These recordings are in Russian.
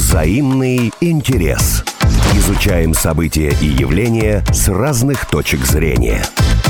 Взаимный интерес. Изучаем события и явления с разных точек зрения.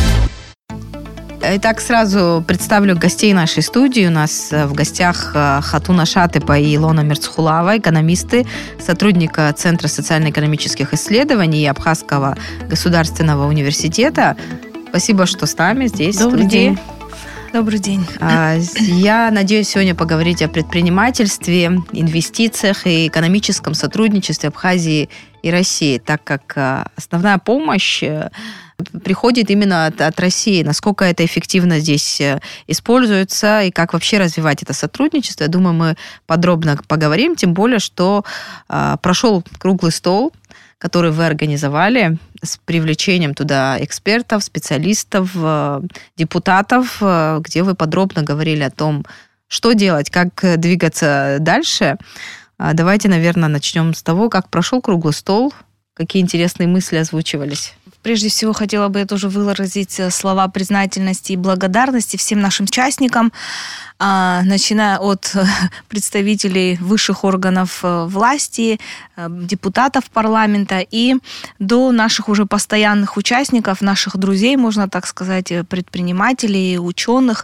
Итак, сразу представлю гостей нашей студии. У нас в гостях Хатуна Шатыпа и Илона Мерцхулава, экономисты, сотрудника Центра социально-экономических исследований и Абхазского государственного университета. Спасибо, что с нами здесь, в студии. Добрый день. Я надеюсь сегодня поговорить о предпринимательстве, инвестициях и экономическом сотрудничестве Абхазии и России, так как основная помощь приходит именно от России. Насколько это эффективно здесь используется и как вообще развивать это сотрудничество, я думаю, мы подробно поговорим, тем более, что прошел круглый стол, который вы организовали с привлечением туда экспертов, специалистов, депутатов, где вы подробно говорили о том, что делать, как двигаться дальше. Давайте, наверное, начнем с того, как прошел круглый стол, какие интересные мысли озвучивались. Прежде всего, хотела бы я тоже выразить слова признательности и благодарности всем нашим участникам, начиная от представителей высших органов власти, депутатов парламента и до наших уже постоянных участников, наших друзей, можно так сказать, предпринимателей, ученых.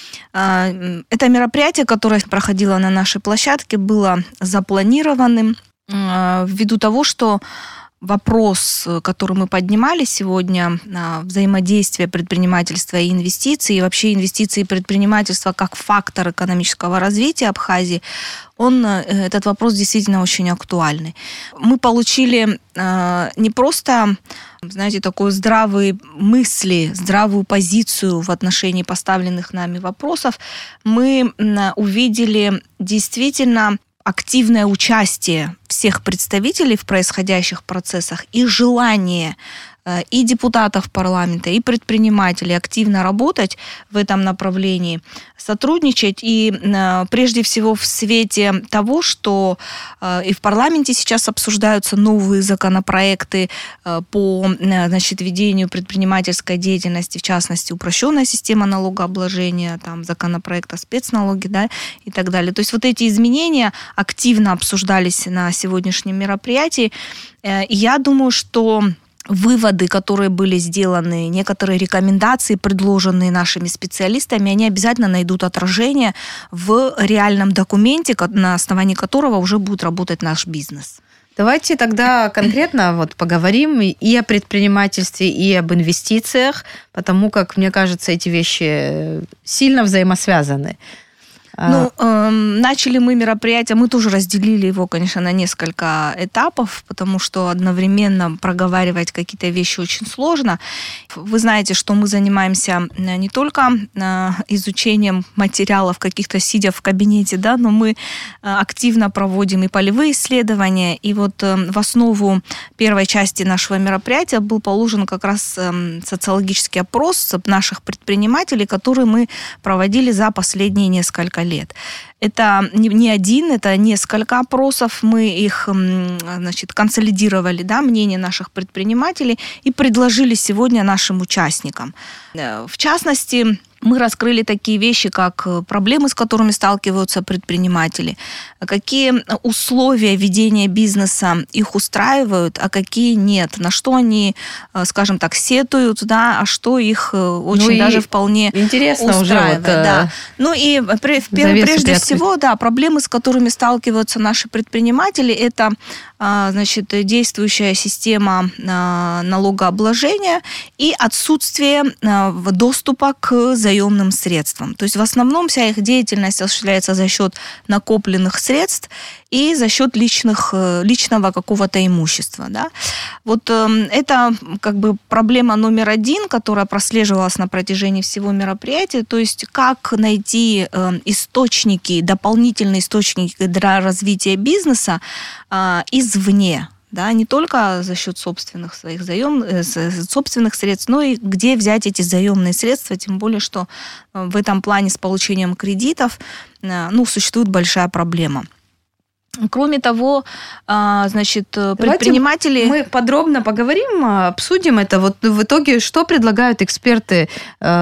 Это мероприятие, которое проходило на нашей площадке, было запланированным ввиду того, что вопрос, который мы поднимали сегодня, взаимодействие предпринимательства и инвестиций, и вообще инвестиции и предпринимательства как фактор экономического развития Абхазии, этот вопрос действительно очень актуальный. Мы получили не просто, знаете, такой здравые мысли, здравую позицию в отношении поставленных нами вопросов, мы увидели действительно активное участие всех представителей в происходящих процессах и желание и депутатов парламента, и предпринимателей активно работать в этом направлении, сотрудничать. И прежде всего в свете того, что и в парламенте сейчас обсуждаются новые законопроекты по, ведению предпринимательской деятельности, в частности, упрощенная система налогообложения, там, законопроект о спецналоге, да, и так далее. То есть вот эти изменения активно обсуждались на сегодняшнем мероприятии. И я думаю, что выводы, которые были сделаны, некоторые рекомендации, предложенные нашими специалистами, они обязательно найдут отражение в реальном документе, на основании которого уже будет работать наш бизнес. Давайте тогда конкретно поговорим и о предпринимательстве, и об инвестициях, потому как, мне кажется, эти вещи сильно взаимосвязаны. Начали мы мероприятие, мы тоже разделили его, конечно, на несколько этапов, потому что одновременно проговаривать какие-то вещи очень сложно. Вы знаете, что мы занимаемся не только изучением материалов каких-то, сидя в кабинете, да, но мы активно проводим и полевые исследования. И вот в основу первой части нашего мероприятия был положен как раз социологический опрос наших предпринимателей, который мы проводили за последние несколько лет. Это не один, это несколько опросов. Мы их, консолидировали, да, мнение наших предпринимателей и предложили сегодня нашим участникам. В частности, мы раскрыли такие вещи, как проблемы, с которыми сталкиваются предприниматели, какие условия ведения бизнеса их устраивают, а какие нет, на что они, скажем так, сетуют, да, а что их очень даже вполне интересно устраивает. Уже да. И прежде всего, да, проблемы, с которыми сталкиваются наши предприниматели, это действующая система налогообложения и отсутствие доступа к заемным средствам. То есть в основном вся их деятельность осуществляется за счет накопленных средств и за счет личного какого-то имущества. Да? Вот это проблема номер один, которая прослеживалась на протяжении всего мероприятия, то есть как найти дополнительные источники для развития бизнеса извне. Да, не только за счет собственных своих собственных средств, но и где взять эти заемные средства, тем более, что в этом плане с получением кредитов существует большая проблема. Кроме того, предприниматели... Мы подробно поговорим, обсудим это. Вот в итоге, что предлагают эксперты,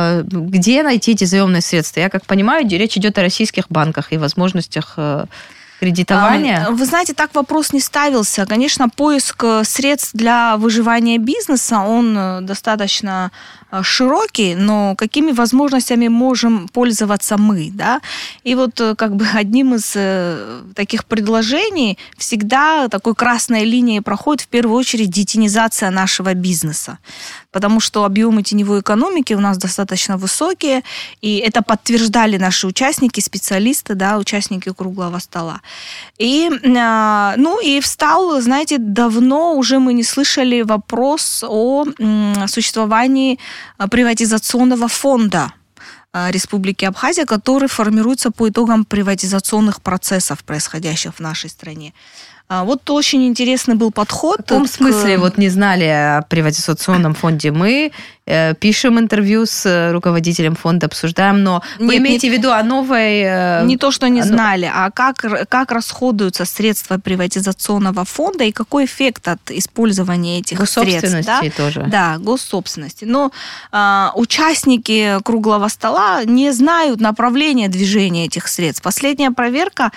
где найти эти заемные средства? Я как понимаю, речь идет о российских банках и возможностях кредитования? Вы знаете, так вопрос не ставился. Конечно, поиск средств для выживания бизнеса, он достаточно широкий, но какими возможностями можем пользоваться мы, да? И вот как бы одним из таких предложений всегда такой красной линией проходит в первую очередь детинизация нашего бизнеса, потому что объемы теневой экономики у нас достаточно высокие, и это подтверждали наши участники, специалисты, да, участники круглого стола. И, и встал, знаете, давно уже мы не слышали вопрос о существовании приватизационного фонда Республики Абхазия, который формируется по итогам приватизационных процессов, происходящих в нашей стране. Вот очень интересный был подход. В каком смысле вот не знали о приватизационном фонде? Мы пишем интервью с руководителем фонда, обсуждаем, но вы имеете в виду о новой... Не то, что не знали, а как расходуются средства приватизационного фонда и какой эффект от использования этих средств. Госсобственности тоже. Да, госсобственности. Но участники круглого стола не знают направления движения этих средств. Последняя проверка,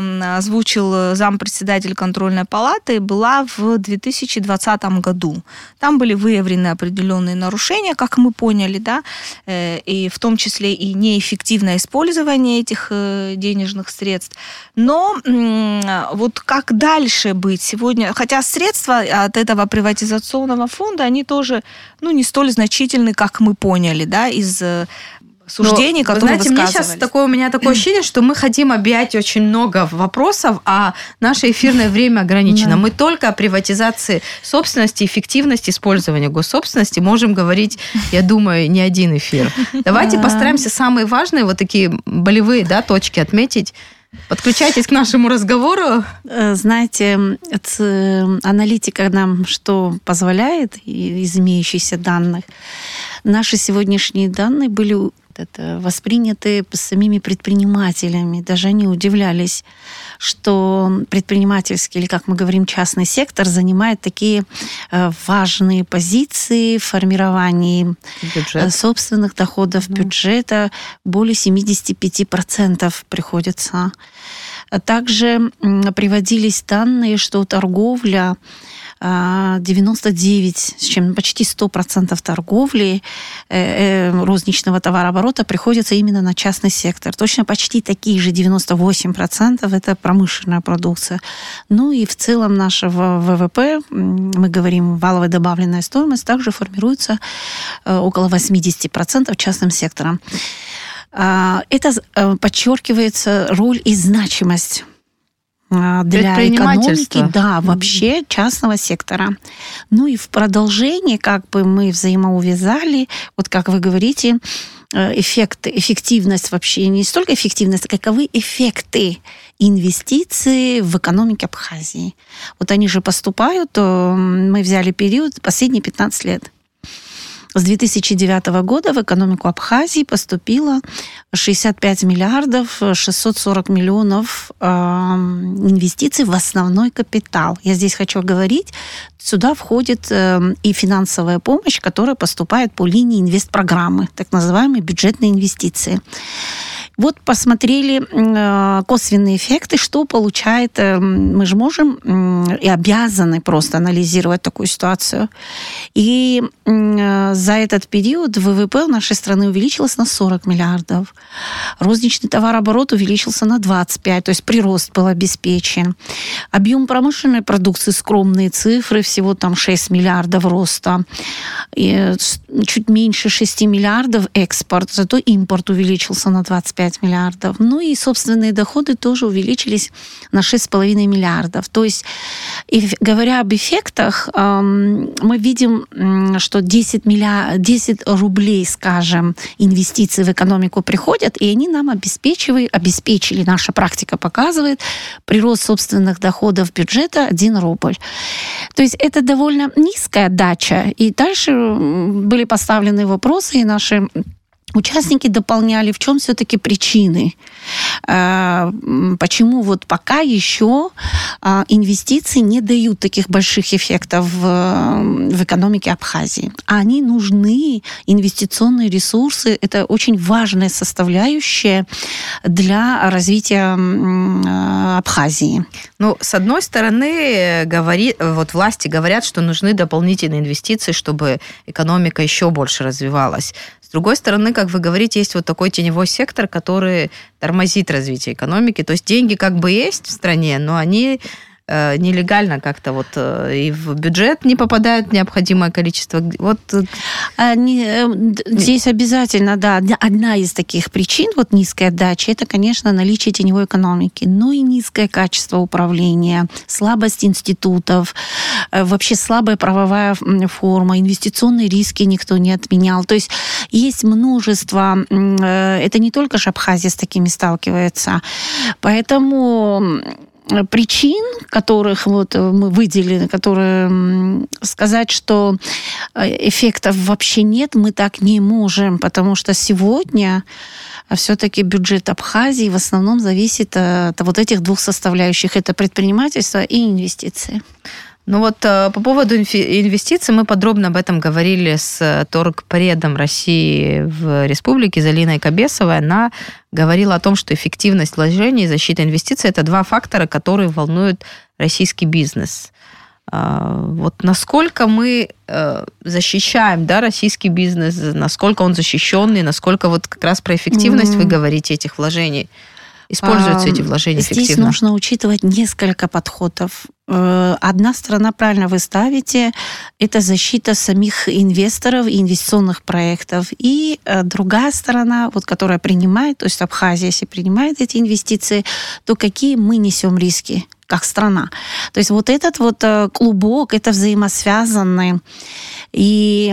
озвучил зампредседатель контрольной палаты, была в 2020 году. Там были выявлены определенные нарушения, как мы поняли, да, и в том числе и неэффективное использование этих денежных средств. Но вот как дальше быть сегодня? Хотя средства от этого приватизационного фонда, они тоже, не столь значительны, как мы поняли, да, из суждений, которые высказывались. У меня такое ощущение, что мы хотим объять очень много вопросов, а наше эфирное время ограничено. Мы только о приватизации собственности, эффективности использования госсобственности можем говорить, я думаю, не один эфир. Давайте постараемся самые важные вот такие болевые, да, точки отметить. Подключайтесь к нашему разговору. Знаете, аналитика нам что позволяет из имеющихся данных? Наши сегодняшние данные были восприняты самими предпринимателями. Даже они удивлялись, что предпринимательский, или, как мы говорим, частный сектор занимает такие важные позиции в формировании собственных доходов бюджета. Более 75% приходится. Также приводились данные, что торговля 99, с чем почти 100% торговли розничного товарооборота приходится именно на частный сектор. Точно почти такие же 98% это промышленная продукция. Ну и в целом нашего ВВП, мы говорим, валовая добавленная стоимость, также формируется около 80% частным сектором. Это подчеркивается роль и значимость для экономики, да, вообще частного сектора. Ну и в продолжении как бы мы взаимоувязали, вот как вы говорите, эффективность вообще, не столько эффективность, а каковы эффекты инвестиций в экономике Абхазии. Вот они же поступают, мы взяли период последние 15 лет. С 2009 года в экономику Абхазии поступило 65 миллиардов 640 миллионов инвестиций в основной капитал. Я здесь хочу говорить, сюда входит и финансовая помощь, которая поступает по линии инвестпрограммы, так называемые бюджетные инвестиции. Вот посмотрели косвенные эффекты, что получает, мы же можем и обязаны просто анализировать такую ситуацию. И за этот период ВВП нашей страны увеличился на 40 миллиардов. Розничный товарооборот увеличился на 25, то есть прирост был обеспечен. Объем промышленной продукции, скромные цифры, всего там 6 миллиардов роста. И чуть меньше 6 миллиардов экспорт, зато импорт увеличился на 25 миллиардов. Ну и собственные доходы тоже увеличились на 6,5 миллиардов. То есть, говоря об эффектах, мы видим, что 10 рублей, скажем, инвестиций в экономику приходят, и они нам обеспечили, наша практика показывает, прирост собственных доходов бюджета 1 рубль. То есть это довольно низкая дача. И дальше были поставлены вопросы, и наши участники дополняли, в чем все-таки причины, почему вот пока еще инвестиции не дают таких больших эффектов в экономике Абхазии. А они нужны, инвестиционные ресурсы, это очень важная составляющая для развития Абхазии. Ну, с одной стороны, власти говорят, что нужны дополнительные инвестиции, чтобы экономика еще больше развивалась. С другой стороны, как вы говорите, есть вот такой теневой сектор, который тормозит развитие экономики. То есть деньги как бы есть в стране, но они нелегально как-то вот и в бюджет не попадает необходимое количество. Вот. Здесь обязательно, да, одна из таких причин, вот низкая отдача, это, конечно, наличие теневой экономики, но и низкое качество управления, слабость институтов, вообще слабая правовая форма, инвестиционные риски никто не отменял. То есть есть множество, это не только же Абхазия с такими сталкивается, поэтому причин, которых вот мы выделили, которые сказать, что эффектов вообще нет, мы так не можем, потому что сегодня все-таки бюджет Абхазии в основном зависит от вот этих двух составляющих. Это предпринимательство и инвестиции. Ну вот по поводу инвестиций мы подробно об этом говорили с торгпредом России в республике Залиной Кабесовой. Она говорила о том, что эффективность вложений и защита инвестиций – это два фактора, которые волнуют российский бизнес. Вот насколько мы защищаем, да, российский бизнес, насколько он защищенный, насколько вот как раз про эффективность вы говорите этих вложений. Используются эти вложения эффективно? Здесь нужно учитывать несколько подходов. Одна сторона, правильно вы ставите, это защита самих инвесторов и инвестиционных проектов. И другая сторона, вот, которая принимает, то есть Абхазия, если принимает эти инвестиции, то какие мы несем риски как страна. То есть вот этот вот клубок, это взаимосвязанный. И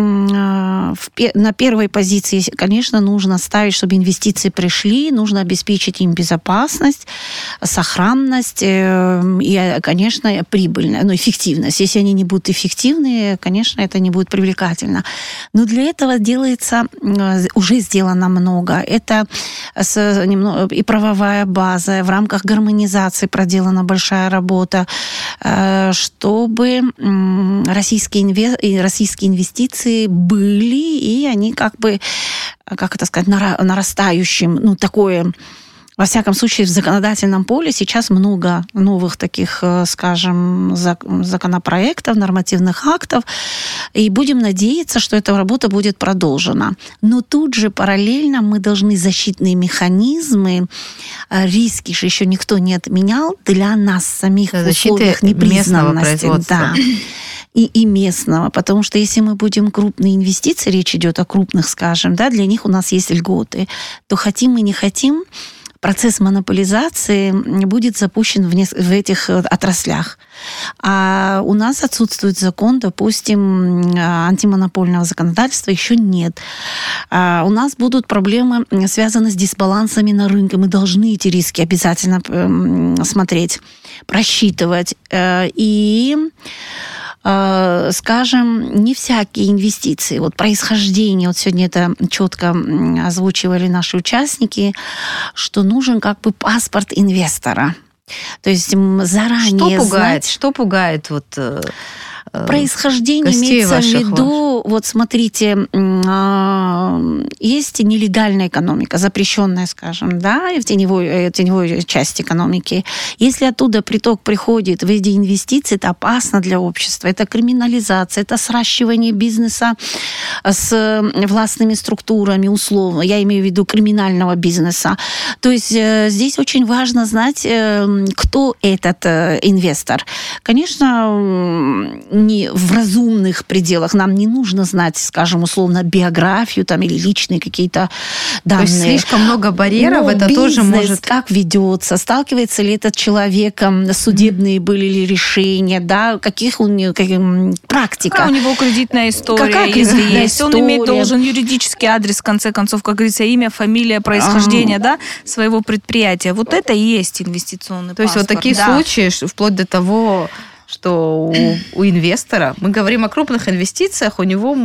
на первой позиции, конечно, нужно ставить, чтобы инвестиции пришли, нужно обеспечить им безопасность, сохранность и, конечно, прибыльность, эффективность. Если они не будут эффективны, конечно, это не будет привлекательно. Но для этого уже сделано много. Это и правовая база, в рамках гармонизации проделана большая работа, чтобы российские инвестиции были, и они нарастающим, такое, во всяком случае, в законодательном поле сейчас много новых таких, скажем, законопроектов, нормативных актов, и будем надеяться, что эта работа будет продолжена. Но тут же параллельно мы должны защитные механизмы, риски же еще никто не отменял, для нас самих в условиях непризнанности. Да. И местного, потому что если мы будем крупные инвестиции, речь идет о крупных, скажем, да, для них у нас есть льготы, то хотим мы не хотим, процесс монополизации будет запущен в этих отраслях. А у нас отсутствует закон, допустим, антимонопольного законодательства еще нет. А у нас будут проблемы, связанные с дисбалансами на рынке. Мы должны эти риски обязательно смотреть, просчитывать. И скажем, не всякие инвестиции, вот происхождение, вот сегодня это четко озвучивали наши участники, что нужен как бы паспорт инвестора. То есть заранее Что пугает вот происхождение имеется в виду, вот смотрите, есть нелегальная экономика, запрещенная, скажем, да, в теневой части экономики. Если оттуда приток приходит в виде инвестиций, это опасно для общества. Это криминализация, это сращивание бизнеса с властными структурами, условно. Я имею в виду криминального бизнеса. То есть здесь очень важно знать, кто этот инвестор. Конечно, не в разумных пределах. Нам не нужно знать, скажем, условно, биографию там, или личные какие-то данные. То есть слишком много барьеров, это бизнес, тоже может... как ведется, сталкивается ли этот человек, судебные были ли решения, да, каких у него практика. Какая у него кредитная история, какая если есть. Он должен юридический адрес, в конце концов, как говорится, имя, фамилия, происхождение, да, своего предприятия. Вот это и есть инвестиционный паспорт. То есть вот такие случаи, вплоть до того, что у инвестора, мы говорим о крупных инвестициях, у него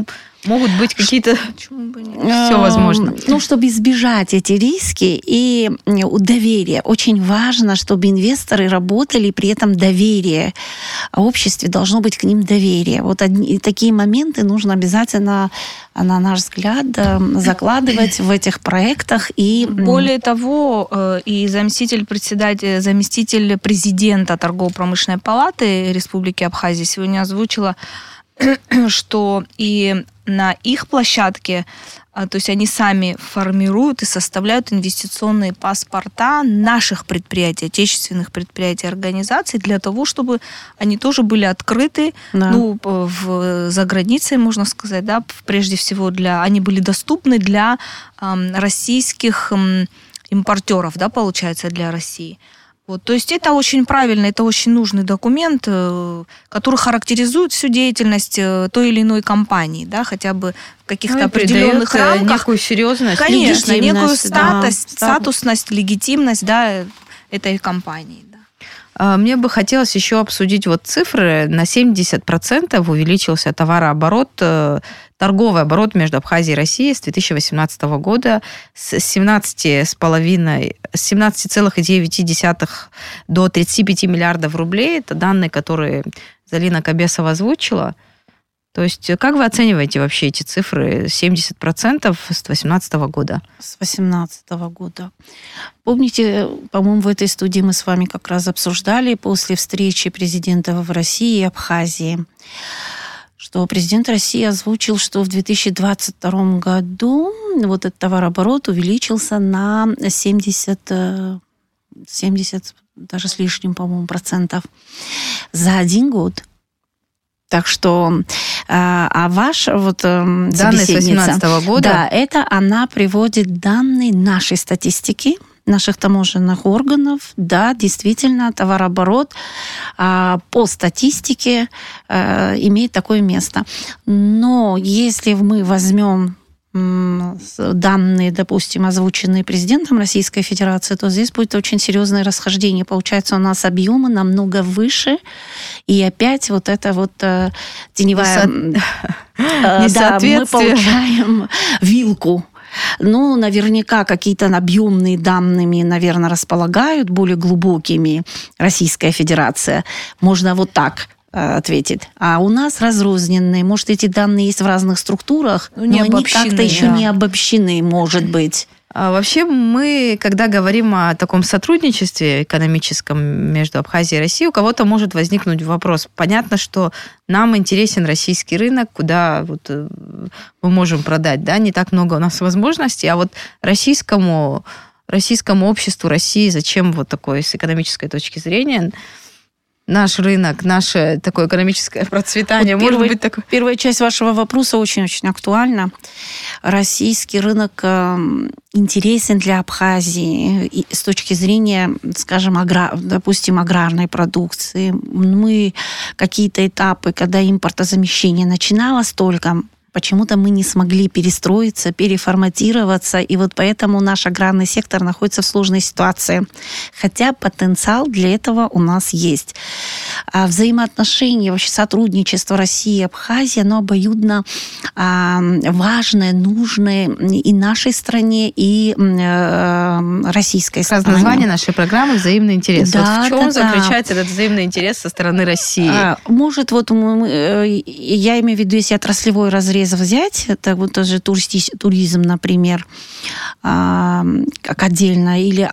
Могут быть какие-то... Почему бы нет? Все возможно. Ну, чтобы избежать эти риски и доверие. Очень важно, чтобы инвесторы работали, при этом доверие. В обществе должно быть к ним доверие. Вот такие моменты нужно обязательно, на наш взгляд, закладывать в этих проектах. И... Более того, и заместитель президента Торгово-промышленной палаты Республики Абхазия сегодня озвучила, что и на их площадке, то есть они сами формируют и составляют инвестиционные паспорта наших предприятий, отечественных предприятий, организаций, для того, чтобы они тоже были открыты, Да. за границей, можно сказать, да, прежде всего они были доступны для российских импортеров, да, получается, для России. Вот, то есть это очень правильно, это очень нужный документ, который характеризует всю деятельность той или иной компании, да, хотя бы в каких-то определенных рамках. Некую серьезность. Конечно, некую да. статусность, легитимность, да, этой компании. Да. Мне бы хотелось еще обсудить вот цифры. На 70% увеличился товарооборот, торговый оборот между Абхазией и Россией с 2018 года с 17,9 до 35 миллиардов рублей. Это данные, которые Залина Кабесова озвучила. То есть как вы оцениваете вообще эти цифры? 70% с 2018 года. С 2018 года. Помните, по-моему, в этой студии мы с вами как раз обсуждали после встречи президентов в России и Абхазии, что президент России озвучил, что в 2022 году вот этот товарооборот увеличился на 70 даже с лишним, по-моему, процентов за один год. Так что, ваш данные с 2018 года, да, это она приводит данные нашей статистики, наших таможенных органов. Да, действительно, товарооборот по статистике имеет такое место. Но если мы возьмем данные, допустим, озвученные президентом Российской Федерации, то здесь будет очень серьезное расхождение. Получается, у нас объемы намного выше, и опять вот это вот теневая... Да, мы получаем вилку. Ну, наверняка какие-то объемные данными, наверное, располагают более глубокими Российская Федерация. Можно вот так ответит. А у нас разрозненные. Может, эти данные есть в разных структурах, но они как-то еще не обобщены, может быть. Вообще мы, когда говорим о таком сотрудничестве экономическом между Абхазией и Россией, у кого-то может возникнуть вопрос. Понятно, что нам интересен российский рынок, куда вот мы можем продать, да, не так много у нас возможностей, а вот российскому обществу России зачем вот такое с экономической точки зрения наш рынок, наше такое экономическое процветание, вот может быть такое? Первая часть вашего вопроса очень-очень актуальна. Российский рынок интересен для Абхазии и с точки зрения, скажем, допустим, аграрной продукции. Мы какие-то этапы, когда импортозамещение начиналось только, почему-то мы не смогли перестроиться, переформатироваться, и вот поэтому наш аграрный сектор находится в сложной ситуации. Хотя потенциал для этого у нас есть. А взаимоотношения, вообще сотрудничество России и Абхазии, оно обоюдно важное, нужное и нашей стране, и российской стране. Раз название нашей программы «Взаимный интерес». Да, вот в чем заключается этот взаимный интерес со стороны России? Может, вот я имею в виду, если отраслевой разрез взять, это вот тоже туризм, например, как отдельно, или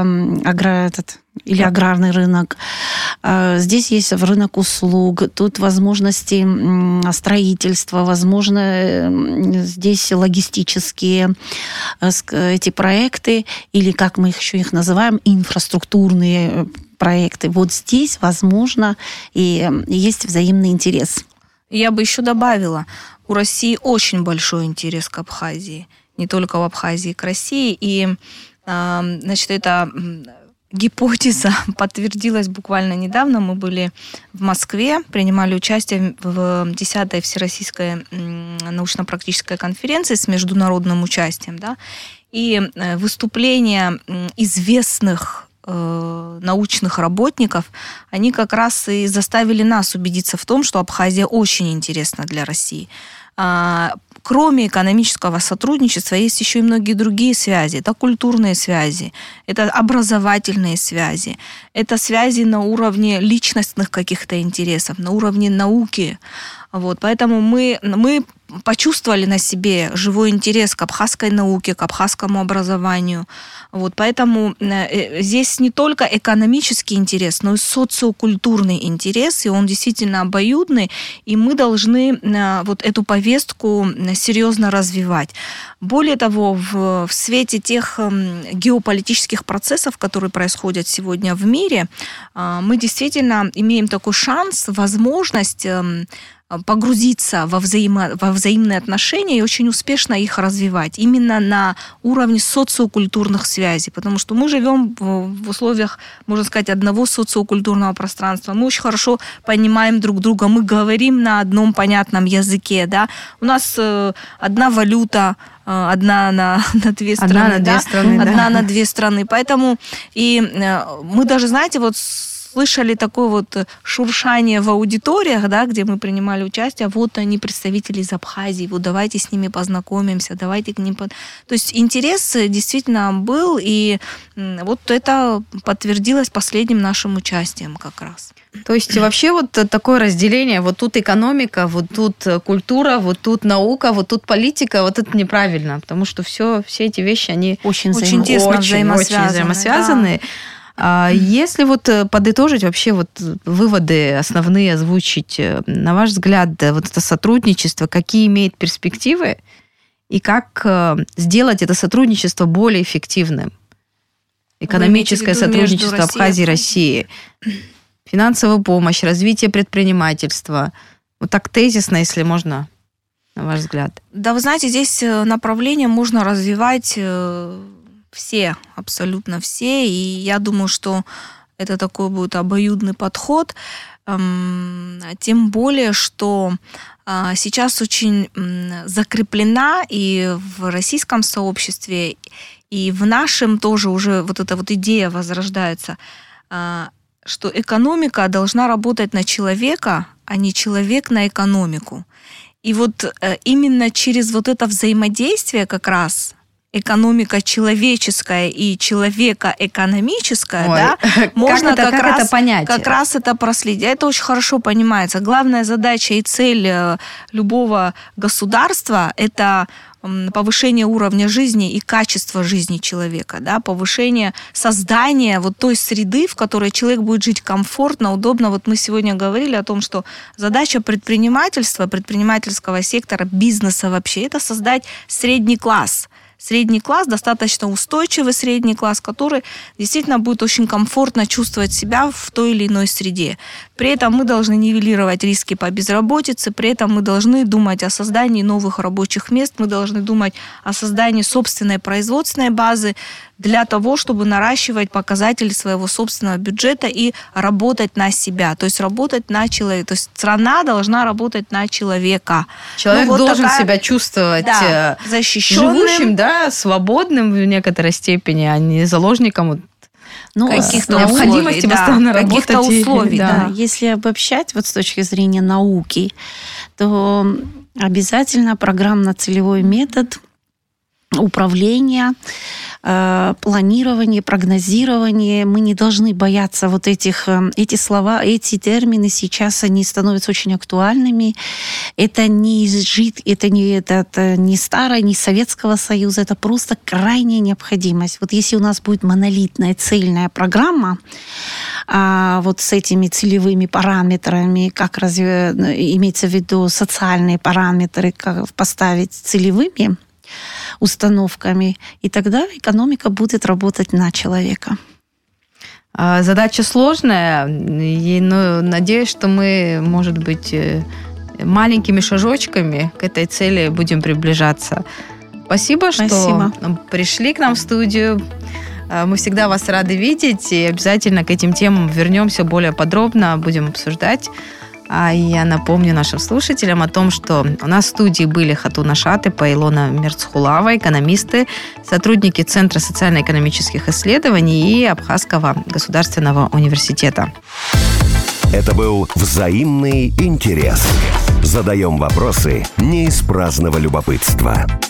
или аграрный рынок. Здесь есть рынок услуг, тут возможности строительства, возможно, здесь логистические эти проекты, или, как мы их называем, инфраструктурные проекты. Вот здесь, возможно, и есть взаимный интерес. Я бы еще добавила, у России очень большой интерес к Абхазии, не только в Абхазии, к России. И, значит, эта гипотеза подтвердилась буквально недавно. Мы были в Москве, принимали участие в 10-й Всероссийской научно-практической конференции с международным участием. Да? И выступления известных научных работников, они как раз и заставили нас убедиться в том, что Абхазия очень интересна для России. кроме экономического сотрудничества есть еще и многие другие связи. Это культурные связи, это образовательные связи, это связи на уровне личностных каких-то интересов, на уровне науки. Вот, поэтому мы почувствовали на себе живой интерес к абхазской науке, к абхазскому образованию. Вот, поэтому здесь не только экономический интерес, но и социокультурный интерес, и он действительно обоюдный, и мы должны вот эту повестку серьезно развивать. Более того, в свете тех геополитических процессов, которые происходят сегодня в мире, мы действительно имеем такой шанс, возможность погрузиться во взаимные отношения и очень успешно их развивать именно на уровне социокультурных связей, потому что мы живем в условиях, можно сказать, одного социокультурного пространства. Мы очень хорошо понимаем друг друга, мы говорим на одном понятном языке, да. У нас одна валюта, одна на две страны. Одна на две страны. Поэтому и мы даже, знаете, вот слышали такое вот шуршание в аудиториях, да, где мы принимали участие, вот они, представители из Абхазии, вот давайте с ними познакомимся, давайте к ним... То есть интерес действительно был, и вот это подтвердилось последним нашим участием как раз. То есть вообще вот такое разделение, вот тут экономика, вот тут культура, вот тут наука, вот тут политика, вот это неправильно, потому что все эти вещи, они очень тесно взаимосвязаны. Да. Если вот подытожить вообще вот выводы основные озвучить, на ваш взгляд, вот это сотрудничество, какие имеет перспективы и как сделать это сотрудничество более эффективным? Экономическое сотрудничество Абхазии и России, финансовая помощь, развитие предпринимательства. Вот так тезисно, если можно, на ваш взгляд. Да, вы знаете, здесь направление можно развивать... Все, абсолютно все. И я думаю, что это такой будет обоюдный подход. Тем более, что сейчас очень закреплена и в российском сообществе, и в нашем тоже уже вот эта вот идея возрождается, что экономика должна работать на человека, а не человек на экономику. И вот именно через вот это взаимодействие как раз... экономика человеческая и человека экономическая, да, можно как раз это проследить. Это очень хорошо понимается. Главная задача и цель любого государства – это повышение уровня жизни и качества жизни человека, да, повышение создания вот той среды, в которой человек будет жить комфортно, удобно. Вот мы сегодня говорили о том, что задача предпринимательства, предпринимательского сектора, бизнеса вообще – это создать средний класс. Средний класс, достаточно устойчивый средний класс, который действительно будет очень комфортно чувствовать себя в той или иной среде. При этом мы должны нивелировать риски по безработице, при этом мы должны думать о создании новых рабочих мест, мы должны думать о создании собственной производственной базы для того, чтобы наращивать показатели своего собственного бюджета и работать на себя, то есть работать на человека. То есть страна должна работать на человека. Человек должен себя чувствовать защищенным, живущим, да, свободным в некоторой степени, а не заложником каких-то необходимости постоянно работать. Каких-то условий, да. Если обобщать вот с точки зрения науки, то обязательно программно-целевой метод управления, планирование, прогнозирование. Мы не должны бояться вот эти слова, эти термины сейчас они становятся очень актуальными. Это не старое, не Советского Союза, это просто крайняя необходимость. Вот если у нас будет монолитная цельная программа, вот с этими целевыми параметрами, как имеется в виду социальные параметры, как поставить целевыми установками, и тогда экономика будет работать на человека. Задача сложная, но надеюсь, что мы, может быть, маленькими шажочками к этой цели будем приближаться. Спасибо, что пришли к нам в студию. Мы всегда вас рады видеть, и обязательно к этим темам вернемся более подробно, будем обсуждать. А я напомню нашим слушателям о том, что у нас в студии были Хатуна Шатыпа и Илона Мерцхулава, экономисты, сотрудники Центра социально-экономических исследований и Абхазского государственного университета. Это был «Взаимный интерес». Задаем вопросы не из праздного любопытства.